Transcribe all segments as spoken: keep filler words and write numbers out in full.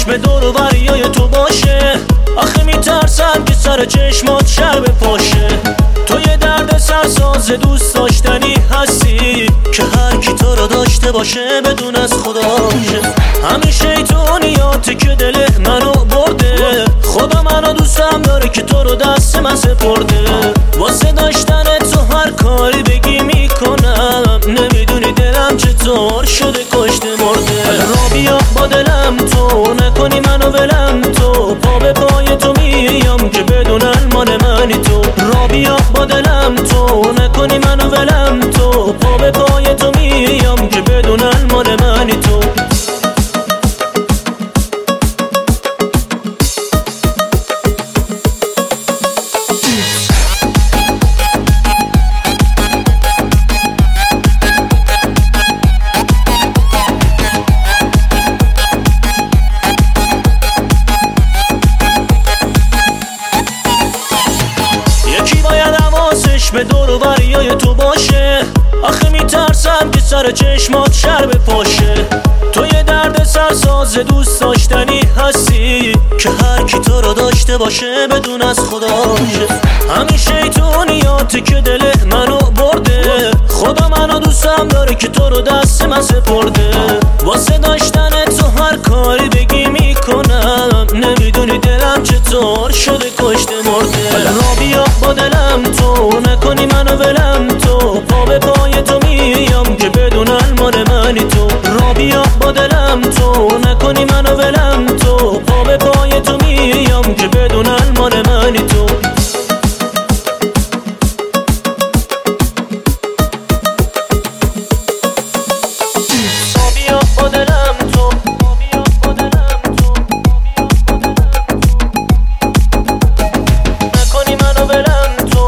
حواسش به دور و بریای تو باشه. آخه میترسم که سر چشمات شر بپاشه. تو یه درد سرساز دوست داشتنی هستی که هر کی تو رو داشته باشه بدون از خداشه. همین شیطونیاتی که دل منو برده. خدا منو دوستم داره که تو رو دست من سپرده. واسه داشتن تو هر کاری بگی میکنم. نمیدونی دلم چطور شده کشته مرده. را بیا با دلم تو نکنی منو ولم تو. پا به پای تو میام که بدونن مال منی تو. را بیا با دلم تو نکنی منو ولم تو. پا به پای تو میام که بدونن مال منی تو. به دور و بریای تو باشه. آخه میترسم که سر چشمات شر بپاشه. تو یه درد سرساز دوست داشتنی هستی که هر کی تو رو داشته باشه بدون از خداشه. همین شیطونیاتی که دل منو برده. خدا منو دوستم داره که تو رو دست من سپرده. واسه داشتن تو هر کاری بگی میکنم. نمیدونی دلم چطور شده کشته مرده. را بیا با دلم تو نکنی منو ولم تو. پا به پای تو میام که بدونن مال منی تو. را بیا با دلم تو نکنی منو ولم تو. پا به پای تو میام که بدونن مال منی تو. را بیا با دلم تو نکنی منو ولم تو.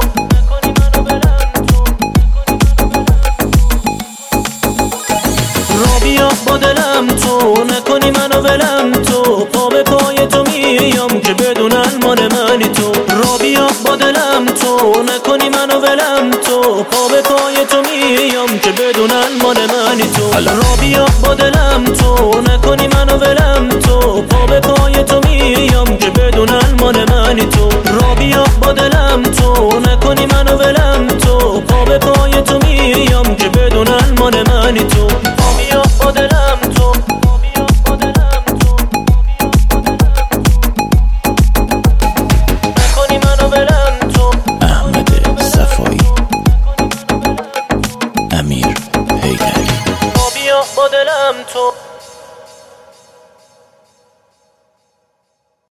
را بیا با دلم تو نکنی منو ولم تو. پا به پای تو میام که بدونن مال منی تو. را بیا با دلم تو نکنی منو ولم تو. پا به پای تو میام که بدونن مال منی تو. را بیا با دلم تو نکنی منو ولم تو. پا به پای تو میام که بدونن مال منی تو. را بیا با دلم تو نکنی منو ولم تو. پا به پای تو میام که بدونن مال منی تو. بیا با دلم تو نکنی منو ولم تو. احمد صفایی، امیر حیدری. بیا با دلم تو.